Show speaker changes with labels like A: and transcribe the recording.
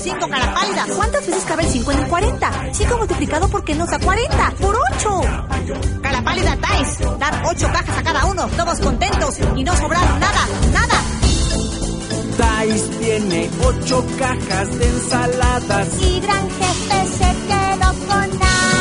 A: 5 Calapálidas.
B: ¿Cuántas veces cabe el 5 en el 40? 5 multiplicado por qué nos da 40. ¡Por 8!
A: Calapálida Dice. Dar 8 cajas a cada uno. Todos contentos y no sobraron nada.
C: Dice tiene 8 cajas de ensaladas.
D: Y Gran Jefe se quedó con nada.